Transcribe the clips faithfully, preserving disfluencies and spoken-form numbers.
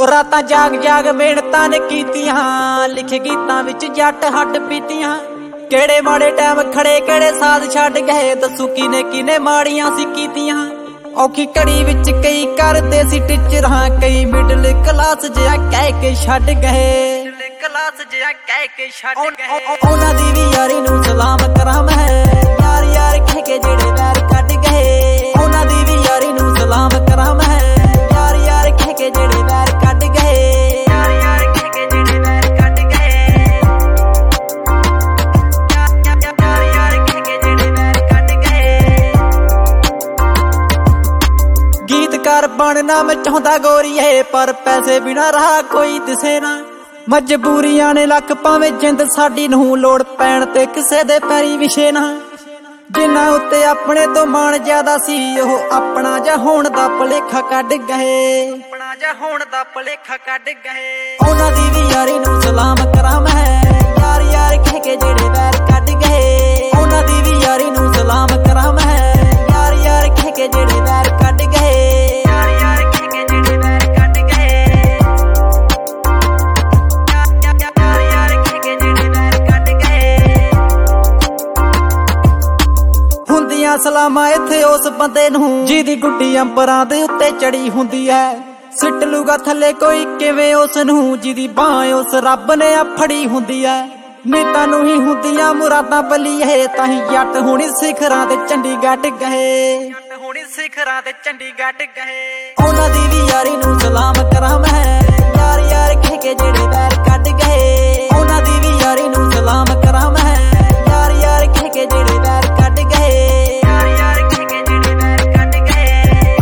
ਉਹ ਰਾਤਾਂ ਜਾਗ ਜਾਗ ਮਿਹਨਤਾਂ ਨੇ ਕੀਤੀਆਂ, ਲਿਖੇ ਗੀਤਾਂ ਵਿੱਚ ਜੱਟ ਹੱਡ ਪੀਤੀਆਂ। ਕਿਹੜੇ ਮਾੜੇ ਟਾਈਮ ਖੜੇ ਕਿਹੜੇ ਸਾਥ ਛੱਡ ਗਏ, ਦੱਸੂ ਕਿਨੇ ਕਿਨੇ ਮਾੜੀਆਂ ਸੀ ਕੀਤੀਆਂ। ਔਖੀ ਘੜੀ ਵਿੱਚ ਕਈ ਕਰਦੇ ਸੀ ਟੀਚਰਾਂ, ਕਈ ਮਿਡਲ ਕਲਾਸ ਜਿਹਾ ਕਹਿ ਕੇ ਛੱਡ ਗਏ, ਕਲਾਸ ਜਿਹਾ ਕਹਿ ਕੇ ਛੱਡ ਗਏ। ਉਹਨਾਂ ਦੀ ਵੀ ਯਾਰੀ ਨੂੰ ਸਲਾਮ ਕਰਾਂ ਮੈਂ, ਯਾਰ ਯਾਰ ਕਹਿ ਕੇ ਜਿਹੜੇ ਵੈਰ ਕੱਢ ਗਏ। ਉਹਨਾਂ ਦੀ ਵੀ ਯਾਰੀ ਨੂੰ ਸਲਾਮ ਕਰਾਂ ਮੈਂ, ਯਾਰ ਯਾਰ ਕਹਿ ਕੇ ਜਿਹੜੇ ਵੈਰ ਕੱਢ ਗਏ, ਯਾਰ ਯਾਰ ਕਹਿ ਕੇ ਜਿਹੜੇ ਵੈਰ ਕੱਢ ਗਏ, ਯਾਰ ਯਾਰ ਕਹਿ ਕੇ ਜਿਹੜੇ ਵੈਰ ਕੱਢ ਗਏ। ਗੀਤਕਾਰ ਬਣਨਾ ਮੈਂ ਚਾਹੁੰਦਾ ਗੋਰੀਏ, ਪਰ ਪੈਸੇ ਬਿਨਾਂ ਰਾਹ ਕੋਈ ਦਿਸੇ ਨਾ। ਮਜਬੂਰੀਆਂ ਨੇ ਲੱਕ ਭਾਵੇਂ ਜਿੰਦ ਸਾਡੀ ਨੂੰ, ਲੋੜ ਪੈਣ ਤੇ ਕਿਸੇ ਦੇ ਪੈਰੀ ਵਿਛੇ ਨਾ। ਜਿਨ੍ਹਾਂ ਉੱਤੇ ਆਪਣੇ ਤੋਂ ਮਾਣ ਜ਼ਿਆਦਾ ਸੀ, ਉਹ ਆਪਣਾ ਜਾਂ ਹੋਣ ਦਾ ਭੁਲੇਖਾ ਕੱਢ ਗਏ, ਆਪਣਾ ਜਾਂ ਹੋਣ ਦਾ ਭੁਲੇਖਾ ਕੱਢ ਗਏ। ਉਹਨਾਂ ਦੀ ਵੀ ਯਾਰੀ ਨੂੰ ਸਲਾਮ ਕਰਾਂ ਮੈਂ, ਯਾਰ ਯਾਰ ਕਹਿ ਕੇ ਜਿਹੜੇ ਵੈਰ ਕੱਢ ਗਏ। ਉਹਨਾਂ ਦੀ ਵੀ ਯਾਰੀ ਨੂੰ ਸਲਾਮ ਕਰਾਂ ਮੈਂ, ਯਾਰ ਯਾਰ ਕਹਿ ਕੇ ਜਿਹੜੇ ਵੈਰ ਕੱਢ ਗਏ, ਯਾਰ ਯਾਰ ਕਹਿ ਕੇ ਜਿਹੜੇ ਵੈਰ ਕੱਢ ਗਏ, ਯਾਰ ਯਾਰ ਕਹਿ ਕੇ ਜਿਹੜੇ ਵੈਰ ਕੱਢ ਗਏ। ਹੁੰਦੀਆਂ ਸਲਾਮਾਂ ਇੱਥੇ ਉਸ ਬੰਦੇ ਨੂੰ, ਜਿਹਦੀ ਗੁੱਡੀ ਅੰਬਰਾਂ ਦੇ ਉੱਤੇ ਚੜੀ ਹੁੰਦੀ ਐ। ਸਿੱਟ ਲੂਗਾ ਥੱਲੇ ਕੋਈ ਕਿਵੇਂ ਉਸ ਨੂੰ, ਜਿਹਦੀ ਬਾਂਹ ਉਸ ਰੱਬ ਨੇ ਆ ਫੜੀ ਹੁੰਦੀ ਐ। ਨੇਤਾਂ ਨੂੰ ਹੀ ਹੁੰਦੀਆਂ ਮੁਰਾਦਾਂ ਬੱਲੀਏ, ਤਾਂ ਹੀ ਜੱਟ ਹੁਣੀ ਸਿਖਰਾਂ ਤੇ ਚੰਡੀਗੜ੍ਹ ਗਏ, ਜੱਟ ਹੁਣੀ ਸਿਖਰਾਂ ਤੇ ਚੰਡੀਗੜ੍ਹ ਗਏ। ਉਹਨਾਂ ਦੀ ਵੀ ਯਾਰੀ ਨੂੰ ਸਲਾਮ ਕਰਾਂ ਮੈਂ, ਯਾਰ ਯਾਰ ਕਹਿ ਕੇ ਜਿਹੜੇ ਵੈਰ ਕੱਢ ਗਏ। ਉਹਨਾਂ ਦੀ ਵੀ ਯਾਰੀ ਨੂੰ ਸਲਾਮ ਕਰਾਂ ਮੈਂ, ਯਾਰ ਯਾਰ ਕਹਿ ਕੇ ਜਿਹੜੇ ਵੈਰ ਕੱਢ ਗਏ, ਯਾਰ ਯਾਰ ਕਹਿ ਕੇ ਜਿਹੜੇ ਵੈਰ ਕੱਢ ਗਏ,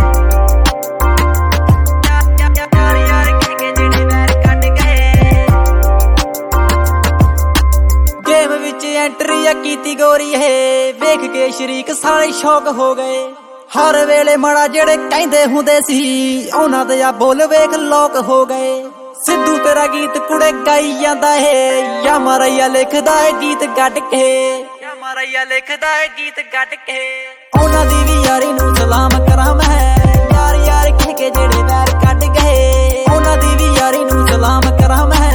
ਯਾਰ ਯਾਰ ਕਹਿ ਕੇ ਜਿਹੜੇ ਵੈਰ ਕੱਢ ਗਏ। ਗੇਮ ਵਿੱਚ ਐਂਟਰੀ ਆ ਕੀਤੀ ਗੋਰੀ ਹੈ, ਵੇਖ ਕੇ ਸ਼ਰੀਕ ਸਾਰੇ ਸ਼ੌਕ ਹੋ ਗਏ। ਹਰ ਵੇਲੇ ਮਾੜਾ ਜਿਹੜੇ ਕਹਿੰਦੇ ਹੁੰਦੇ ਸੀ, ਉਹਨਾਂ ਦੇ ਆ ਬੋਲ ਵੇਖ ਲੋਕ ਹੋ ਗਏ। ਸਿੱਧੂ ਤੇਰਾ ਗੀਤ ਕੁੜੇ ਗਾਈ ਜਾਂਦਾ ਏ, ਯਾ ਮਾਰਈਆ ਲਿਖਦਾ ਏ ਗੀਤ ਕੱਢ ਕੇ, ਯਾ ਮਾਰਈਆ ਲਿਖਦਾ ਏ ਗੀਤ ਕੱਢ ਕੇ। ਉਹਨਾਂ ਦੀ ਵੀ ਯਾਰੀ ਨੂੰ ਸਲਾਮ ਕਰਾਂ ਮੈਂ, ਯਾਰ ਯਾਰ ਕਹਿ ਕੇ ਜਿਹੜੇ ਵੈਰ ਕੱਢ ਗਏ। ਉਹਨਾਂ ਦੀ ਵੀ ਯਾਰੀ ਨੂੰ ਸਲਾਮ ਕਰਾਂ ਮੈਂ,